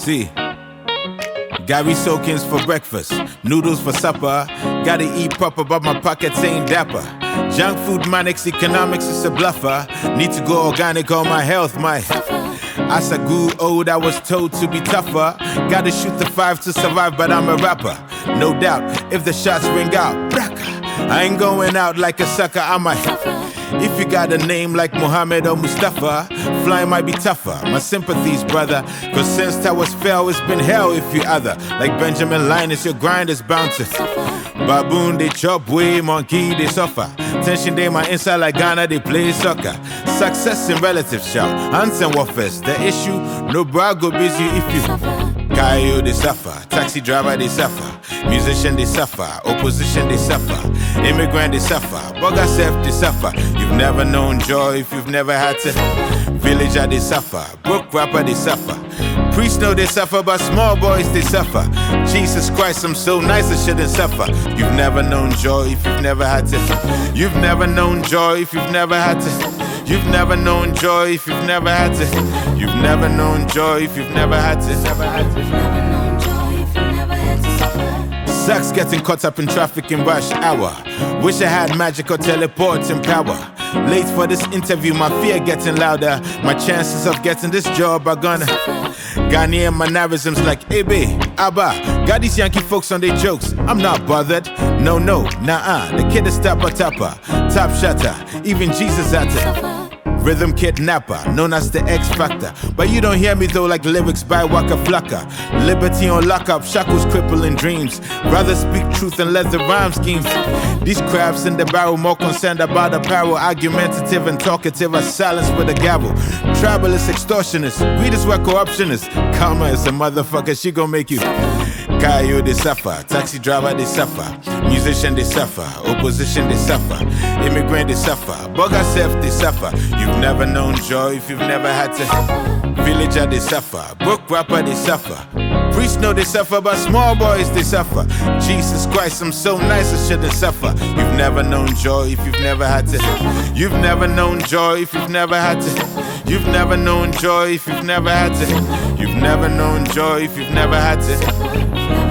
See, Gary Soakins for breakfast, noodles for supper. Gotta eat proper, but my pockets ain't dapper. Junk food, manics, economics is a bluffer. Need to go organic on my health, my. As I grew old, I was told to be tougher. Gotta shoot the 5 to survive, but I'm a rapper. No doubt, if the shots ring out, I ain't going out like a sucker, I'm a. If you got a name like Muhammad or Mustafa, flying might be tougher. My sympathies, brother, cause since I was fell, it's been hell if you other. Like Benjamin Linus, your grind is bound to. Baboon, they chop way, monkey, they suffer. Tension, they my inside like Ghana, they play soccer. Success in relative shout, ants and waffles. The issue, no bra go busy if you. Kayo, they suffer. Taxi driver, they suffer. Musician, they suffer. Opposition, they suffer. Immigrant, they suffer. Bugger self, they suffer. You've never known joy if you've never had to. Villager, they suffer. Broke rapper, they suffer. Priests know they suffer, but small boys, they suffer. Jesus Christ, I'm so nice, I shouldn't suffer. You've never known joy if you've never had to. You've never known joy if you've never had to. You've never known joy if you've never had to. You've never known joy if you've never had to. Sucks getting caught up in traffic in rush hour. Wish I had magic or teleporting power. Late for this interview, my fear getting louder. My chances of getting this job are gonna. Ghanaian mannerisms like Ebe, Abba. Got these Yankee folks on their jokes. I'm not bothered. No, nah. The kid is tapper, top shutter. Even Jesus at it. Rhythm kidnapper, known as the X Factor. But you don't hear me though like lyrics by Waka Flocka. Liberty on lockup, shackles crippling dreams. Rather speak truth and let the rhyme schemes. These crabs in the barrel more concerned about apparel. Argumentative and talkative are silenced with a gavel. Tribalist, extortionist, greed is where corruption is. Karma is a motherfucker, she gon' make you. Kayo, they suffer. Taxi driver, they suffer. Musician, they suffer. Opposition, they suffer. Immigrant, they suffer. Bugger self, they suffer. You've never known joy if you've never had to. Villager, they suffer. Broke rapper, they suffer. Priests know they suffer, but small boys, they suffer. Jesus Christ, I'm so nice, I shouldn't suffer. You've never known joy if you've never had to. You've never known joy if you've never had to. You've never known joy if you've never had to. You've never known joy if you've never had to.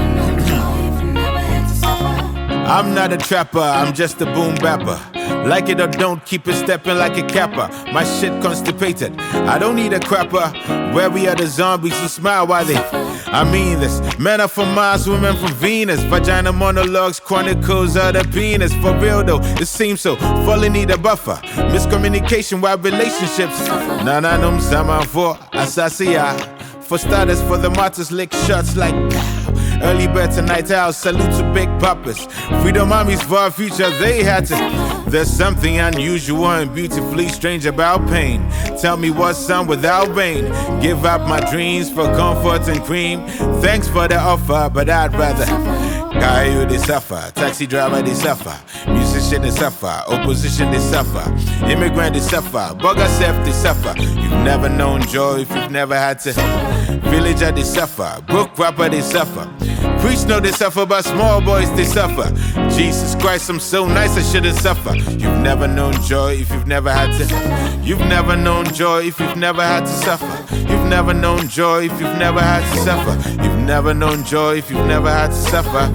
I'm not a trapper, I'm just a boom bapper. Like it or don't, keep it stepping like a capper. My shit constipated, I don't need a crapper. Where we are the zombies who smile while they. I mean this, men are from Mars, women from Venus. Vagina monologues, chronicles of the penis. For real though, it seems so, fully need a buffer. Miscommunication while relationships. Nana num zaman for Asasia. For starters, for the martyrs, lick shots like pow. Early bird to night owl, salute to big poppers. Freedom armies for our future, they had to. There's something unusual and beautifully strange about pain. Tell me what's sun without rain. Give up my dreams for comfort and cream. Thanks for the offer, but I'd rather. Kayo, they suffer. Taxi driver, they suffer. Musician, they suffer. Opposition, they suffer. Immigrant, they suffer. Bugger self, they suffer. You've never known joy if you've never had to. Villager, they suffer. Broke rapper, they suffer. Priests know they suffer, but small boys, they suffer. Jesus Christ, I'm so nice, I shouldn't suffer. You've never known joy if you've never had to. You've never known joy if you've never had to suffer. You've never known joy if you've never had to suffer. You've never known joy if you've never had to suffer.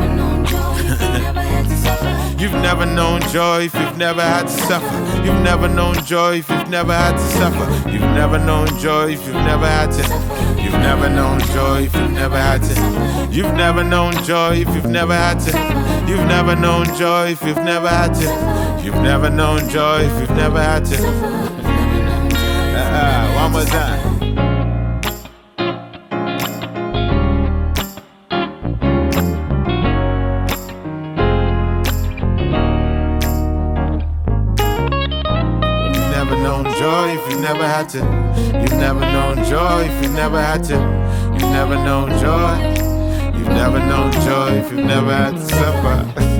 You've never known joy if you've never had to suffer. You've never known joy if you've never had to suffer. You've never known joy if you've never had to. You've never known joy if you've never had to. You've never known joy if you've never had to. You've never known joy if you've never had to. You've never known joy if you've never had to. One more time. Joy if you never had to. You've never known joy if you've never had to. You've never known joy. You've never known joy if you've never had to suffer.